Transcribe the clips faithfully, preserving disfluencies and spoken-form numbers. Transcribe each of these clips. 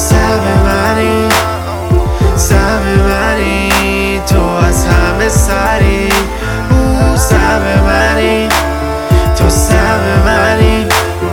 سهم منی، سهم منی، تو از همه سری. او سهم منی، تو سهم منی،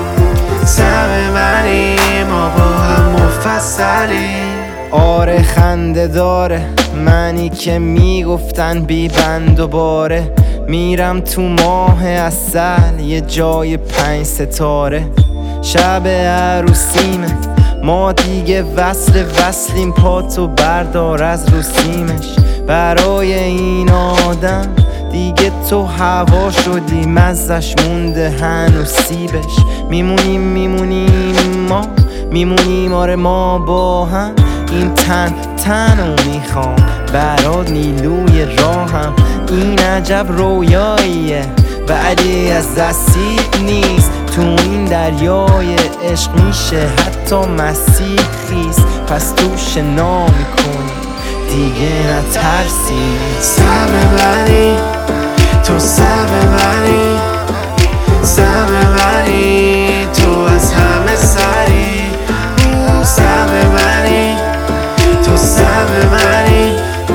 سهم منی، ما با هم مفصلی. آره خنده داره منی که میگفتن بی بند و باره. میرم تو ماه عسل یه جای پنج ستاره. شب عروسیمه ما دیگه وصل وصلیم، پاتو بردار از رو سیمش. برای این آدم دیگه تو هوا شدی، مزش مونده هنوز سیبش. میمونیم میمونیم ما میمونیم، آره ما با هم. این تن تنو میخوام برات نیلوی راهم. این عجب رویاییه ولی از دستیت نیست. تو این دریای عشق میشه حتی مسیح خیست. پس تو شنا میکنی دیگه نترسی. سهم منی، تو سهم منی، سهم منی، تو از همه سری. او سهم منی، تو سهم منی،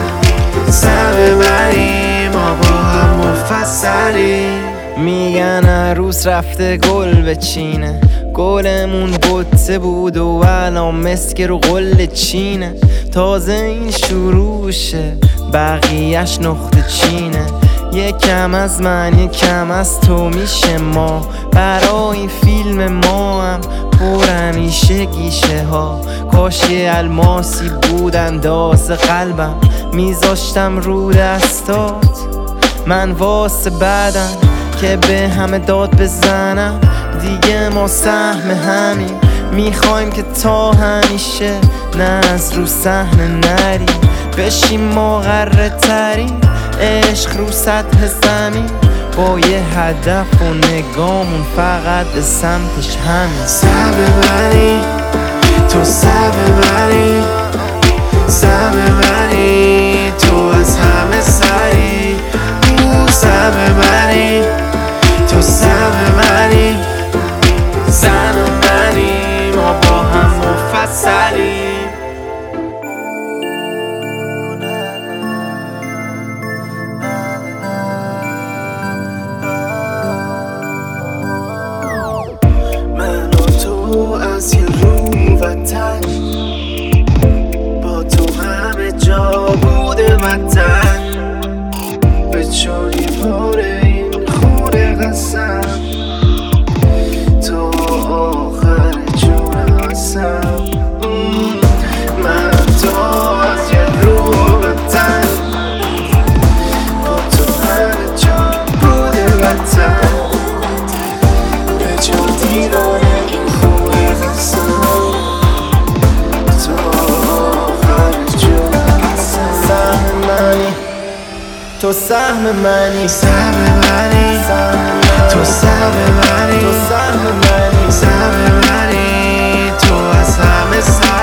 سهم منی، ما با هم مفصلی. میگن عروس رفته گل بچینه، گلمون بوته بود و الان مسک رو قل چینه. تازه این شروعشه بقیهش نقطه چینه. یکم از من یکم از تو میشه ما. برای این فیلم ما هم پر همیشه گیشه ها. کاش یه الماسی بود انداز قلبم میذاشتم رو دستات. من واسه بعدم که به همه داد بزنم. دیگه ما سهم همین میخوایم که تا همیشه نه از رو صحنه نریم. بشیم ما غره ترین عشق رو سطح زمین، با یه هدف و نگامون فقط به سمتش همین. سهم منی، تو سهم منی، سهم منی، تو از همه سری. او سهم منی، تو سهم منی، سهم منی، ما با هم مفصلی. من و تو از یه رو وطن، با تو همه جا بوده وطن. به چونی پر این خونه قسم، تو آخر جون هستم. من تو از یه رو وطن، با تو همه جا بوده وطن. به چون دیران این خونه قسم، تو آخر جون هستم. سهم منی، تو سهم منی، سهم منی، تو سهم منی، تو سهم منی، سهم منی، تو از همه سری.